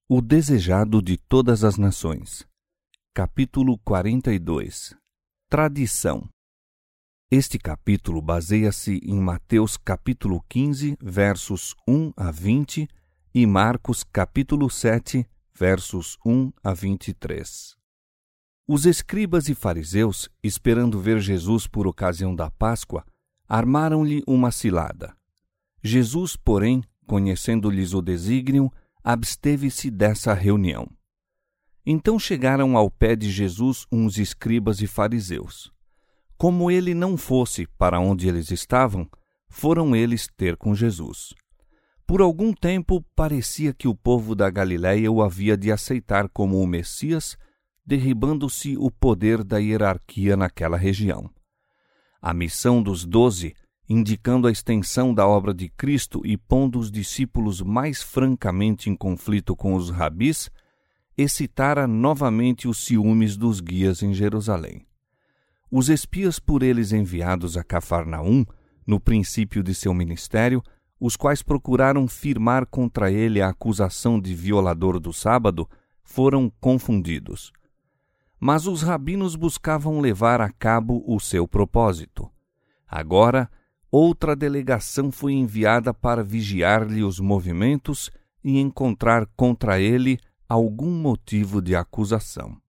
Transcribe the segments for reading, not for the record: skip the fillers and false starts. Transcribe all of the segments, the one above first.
O desejado de todas as nações. Capítulo 42. Tradição. Este capítulo baseia-se em Mateus capítulo 15, versos 1 a 20 e Marcos capítulo 7, versos 1 a 23. Os escribas e fariseus, esperando ver Jesus por ocasião da Páscoa, armaram-lhe uma cilada. Jesus, porém, conhecendo-lhes o desígnio, absteve-se dessa reunião. Então chegaram ao pé de Jesus uns escribas e fariseus. Como ele não fosse para onde eles estavam, foram eles ter com Jesus. Por algum tempo parecia que o povo da Galiléia o havia de aceitar como o Messias, derribando-se o poder da hierarquia naquela região. A missão dos 12, indicando a extensão da obra de Cristo e pondo os discípulos mais francamente em conflito com os rabis, excitara novamente os ciúmes dos guias em Jerusalém. Os espias por eles enviados a Cafarnaum, no princípio de seu ministério, os quais procuraram firmar contra ele a acusação de violador do sábado, foram confundidos. Mas os rabinos buscavam levar a cabo o seu propósito. Agora, outra delegação foi enviada para vigiar-lhe os movimentos e encontrar contra ele algum motivo de acusação.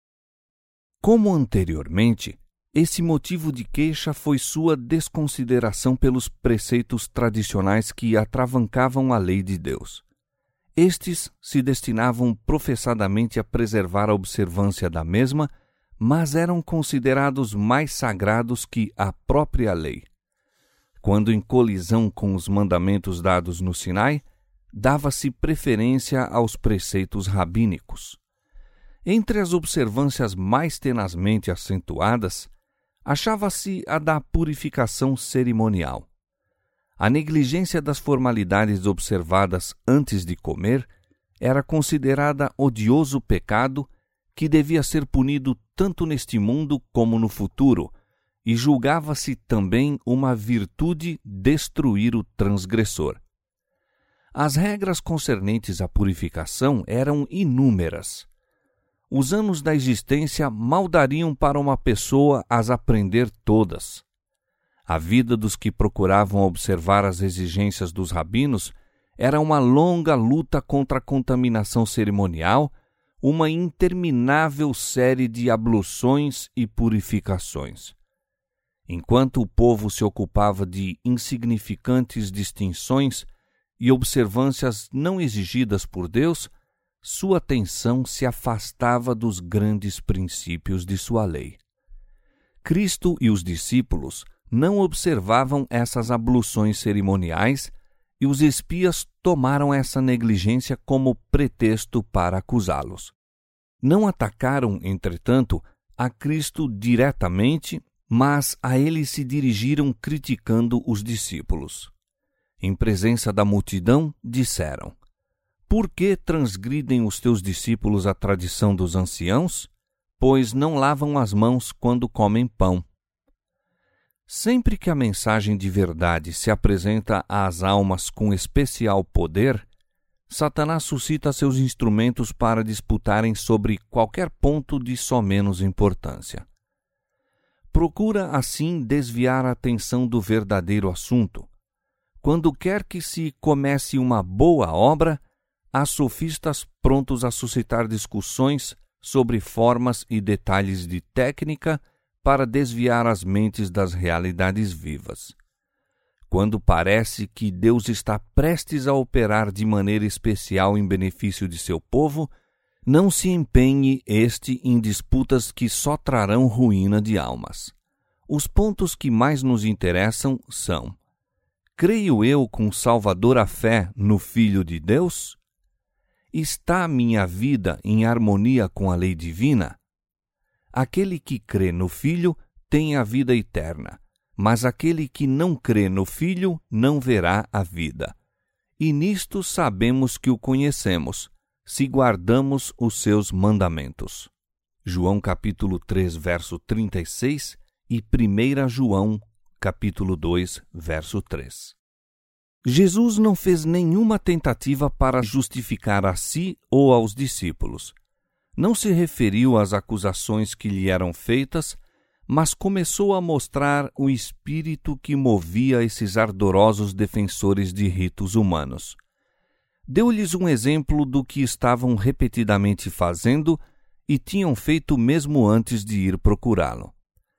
Como anteriormente, esse motivo de queixa foi sua desconsideração pelos preceitos tradicionais que atravancavam a lei de Deus. Estes se destinavam professadamente a preservar a observância da mesma, mas eram considerados mais sagrados que a própria lei. Quando em colisão com os mandamentos dados no Sinai, dava-se preferência aos preceitos rabínicos. Entre as observâncias mais tenazmente acentuadas, achava-se a da purificação cerimonial. A negligência das formalidades observadas antes de comer era considerada odioso pecado que devia ser punido tanto neste mundo como no futuro, e julgava-se também uma virtude destruir o transgressor. As regras concernentes à purificação eram inúmeras. Os anos da existência mal dariam para uma pessoa as aprender todas. A vida dos que procuravam observar as exigências dos rabinos era uma longa luta contra a contaminação cerimonial, uma interminável série de abluções e purificações. Enquanto o povo se ocupava de insignificantes distinções e observâncias não exigidas por Deus, sua atenção se afastava dos grandes princípios de sua lei. Cristo e os discípulos não observavam essas abluções cerimoniais e os espias tomaram essa negligência como pretexto para acusá-los. Não atacaram, entretanto, a Cristo diretamente, mas a ele se dirigiram criticando os discípulos. Em presença da multidão, disseram: Por que transgridem os teus discípulos a tradição dos anciãos? Pois não lavam as mãos quando comem pão. Sempre que a mensagem de verdade se apresenta às almas com especial poder, Satanás suscita seus instrumentos para disputarem sobre qualquer ponto de só menos importância. Procura, assim, desviar a atenção do verdadeiro assunto. Quando quer que se comece uma boa obra, há sofistas prontos a suscitar discussões sobre formas e detalhes de técnica para desviar as mentes das realidades vivas. Quando parece que Deus está prestes a operar de maneira especial em benefício de seu povo, não se empenhe este em disputas que só trarão ruína de almas. Os pontos que mais nos interessam são: creio eu com salvadora fé no Filho de Deus? Está a minha vida em harmonia com a lei divina? Aquele que crê no Filho tem a vida eterna, mas aquele que não crê no Filho não verá a vida. E nisto sabemos que o conhecemos, se guardamos os seus mandamentos. João capítulo 3, verso 36 e 1 João capítulo 2, verso 3. Jesus não fez nenhuma tentativa para justificar a si ou aos discípulos. Não se referiu às acusações que lhe eram feitas, mas começou a mostrar o espírito que movia esses ardorosos defensores de ritos humanos. Deu-lhes um exemplo do que estavam repetidamente fazendo e tinham feito mesmo antes de ir procurá-lo.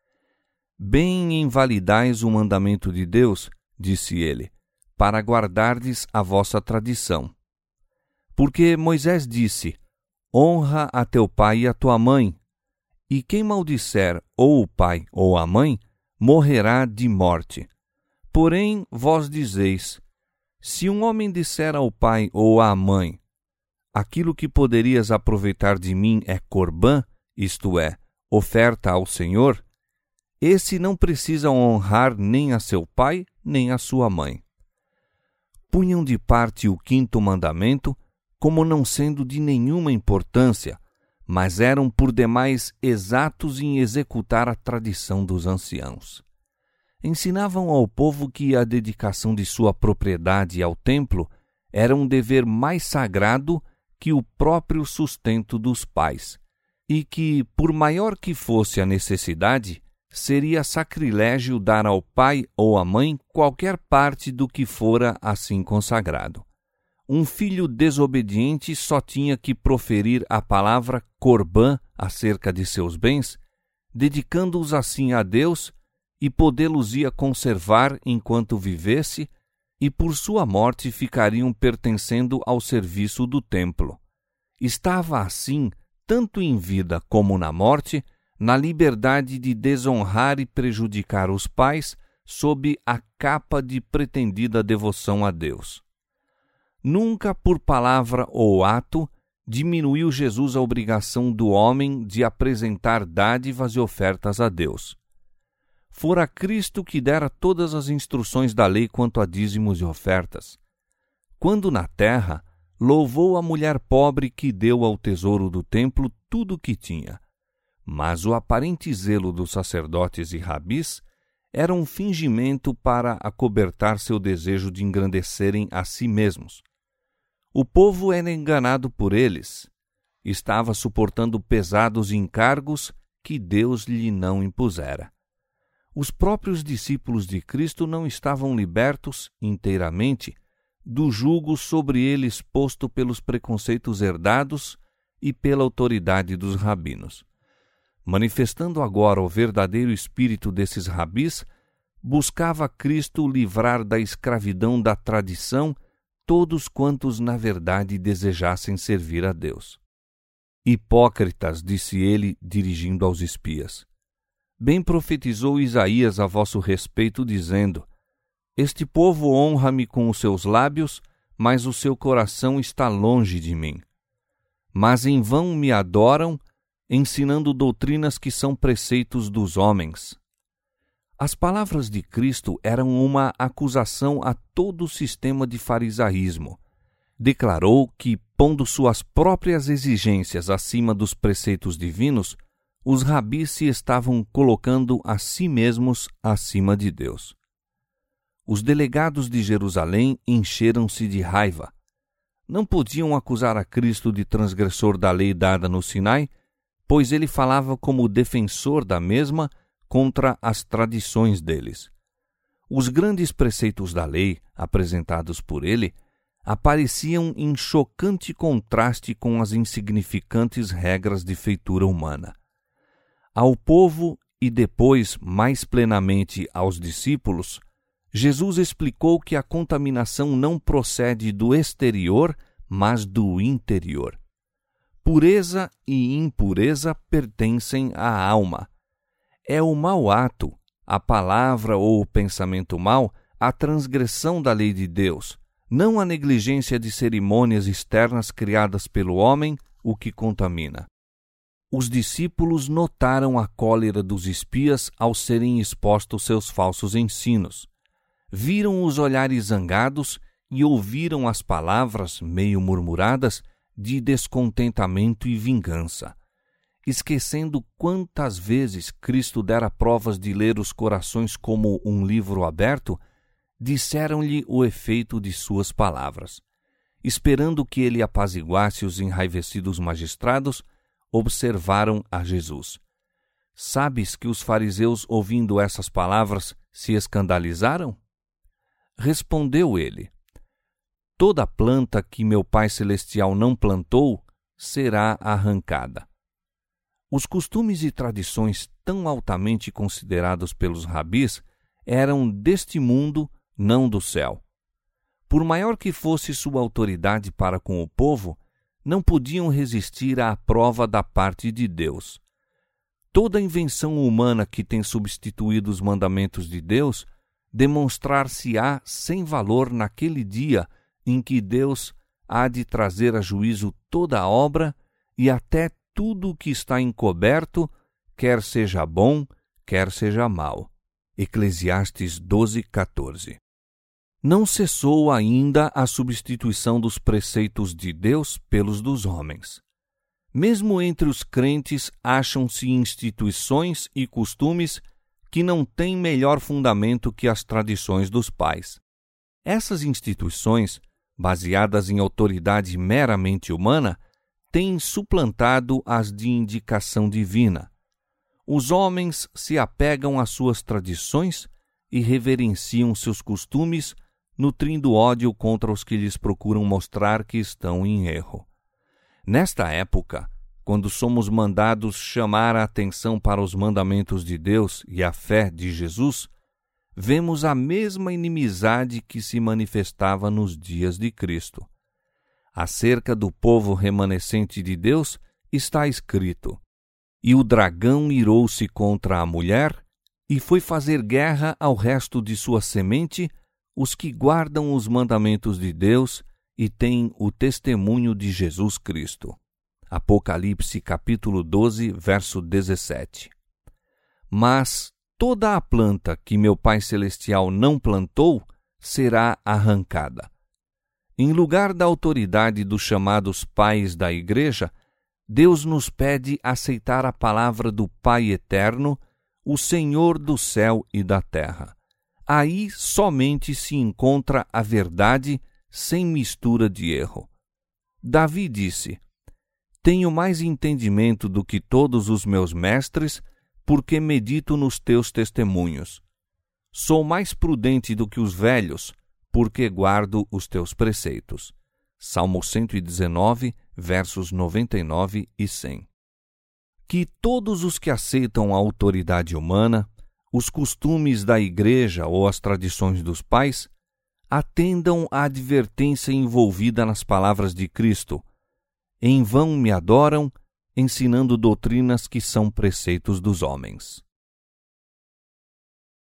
Bem invalidais o mandamento de Deus, disse ele, para guardardes a vossa tradição. Porque Moisés disse, honra a teu pai e a tua mãe, e quem maldisser ou o pai ou a mãe, morrerá de morte. Porém, vós dizeis, se um homem disser ao pai ou à mãe, aquilo que poderias aproveitar de mim é corbã, isto é, oferta ao Senhor, esse não precisa honrar nem a seu pai, nem a sua mãe. Punham de parte o 5º mandamento, como não sendo de nenhuma importância, mas eram por demais exatos em executar a tradição dos anciãos. Ensinavam ao povo que a dedicação de sua propriedade ao templo era um dever mais sagrado que o próprio sustento dos pais, e que, por maior que fosse a necessidade, seria sacrilégio dar ao pai ou à mãe qualquer parte do que fora assim consagrado. Um filho desobediente só tinha que proferir a palavra corbã acerca de seus bens, dedicando-os assim a Deus, e podê-los-ia conservar enquanto vivesse, e por sua morte ficariam pertencendo ao serviço do templo. Estava assim, tanto em vida como na morte, na liberdade de desonrar e prejudicar os pais sob a capa de pretendida devoção a Deus. Nunca por palavra ou ato diminuiu Jesus a obrigação do homem de apresentar dádivas e ofertas a Deus. Fora Cristo que dera todas as instruções da lei quanto a dízimos e ofertas. Quando na terra, louvou a mulher pobre que deu ao tesouro do templo tudo o que tinha. Mas o aparente zelo dos sacerdotes e rabis era um fingimento para acobertar seu desejo de engrandecerem a si mesmos. O povo era enganado por eles. Estava suportando pesados encargos que Deus lhe não impusera. Os próprios discípulos de Cristo não estavam libertos, inteiramente, do jugo sobre eles posto pelos preconceitos herdados e pela autoridade dos rabinos. Manifestando agora o verdadeiro espírito desses rabis, buscava Cristo livrar da escravidão da tradição todos quantos na verdade desejassem servir a Deus. Hipócritas, disse ele, dirigindo aos espias. Bem profetizou Isaías a vosso respeito, dizendo, este povo honra-me com os seus lábios, mas o seu coração está longe de mim. Mas em vão me adoram, ensinando doutrinas que são preceitos dos homens. As palavras de Cristo eram uma acusação a todo o sistema de farisaísmo. Declarou que, pondo suas próprias exigências acima dos preceitos divinos, os rabis se estavam colocando a si mesmos acima de Deus. Os delegados de Jerusalém encheram-se de raiva. Não podiam acusar a Cristo de transgressor da lei dada no Sinai, pois ele falava como defensor da mesma contra as tradições deles. Os grandes preceitos da lei, apresentados por ele, apareciam em chocante contraste com as insignificantes regras de feitura humana. Ao povo e depois, mais plenamente, aos discípulos, Jesus explicou que a contaminação não procede do exterior, mas do interior. Pureza e impureza pertencem à alma. É o mau ato, a palavra ou o pensamento mau, a transgressão da lei de Deus, não a negligência de cerimônias externas criadas pelo homem, o que contamina. Os discípulos notaram a cólera dos espias ao serem expostos seus falsos ensinos. Viram os olhares zangados e ouviram as palavras, meio murmuradas, de descontentamento e vingança. Esquecendo quantas vezes Cristo dera provas de ler os corações como um livro aberto, disseram-lhe o efeito de suas palavras. Esperando que ele apaziguasse os enraivecidos magistrados, observaram a Jesus. Sabes que os fariseus, ouvindo essas palavras, se escandalizaram? Respondeu ele: Toda planta que meu Pai Celestial não plantou será arrancada. Os costumes e tradições tão altamente considerados pelos rabis eram deste mundo, não do céu. Por maior que fosse sua autoridade para com o povo, não podiam resistir à prova da parte de Deus. Toda invenção humana que tem substituído os mandamentos de Deus demonstrar-se-á sem valor naquele dia em que Deus há de trazer a juízo toda a obra e até tudo o que está encoberto, quer seja bom, quer seja mau. Eclesiastes 12:14. Não cessou ainda a substituição dos preceitos de Deus pelos dos homens. Mesmo entre os crentes acham-se instituições e costumes que não têm melhor fundamento que as tradições dos pais. Essas instituições, baseadas em autoridade meramente humana, têm suplantado as de indicação divina. Os homens se apegam às suas tradições e reverenciam seus costumes, nutrindo ódio contra os que lhes procuram mostrar que estão em erro. Nesta época, quando somos mandados chamar a atenção para os mandamentos de Deus e a fé de Jesus, vemos a mesma inimizade que se manifestava nos dias de Cristo. Acerca do povo remanescente de Deus está escrito: E o dragão irou-se contra a mulher e foi fazer guerra ao resto de sua semente, os que guardam os mandamentos de Deus e têm o testemunho de Jesus Cristo. Apocalipse capítulo 12, verso 17. Mas toda a planta que meu Pai Celestial não plantou será arrancada. Em lugar da autoridade dos chamados pais da Igreja, Deus nos pede aceitar a palavra do Pai Eterno, o Senhor do céu e da terra. Aí somente se encontra a verdade sem mistura de erro. Davi disse: Tenho mais entendimento do que todos os meus mestres, porque medito nos teus testemunhos. Sou mais prudente do que os velhos, porque guardo os teus preceitos. Salmo 119, versos 99 e 100. Que todos os que aceitam a autoridade humana, os costumes da Igreja ou as tradições dos pais, atendam à advertência envolvida nas palavras de Cristo: Em vão me adoram, ensinando doutrinas que são preceitos dos homens.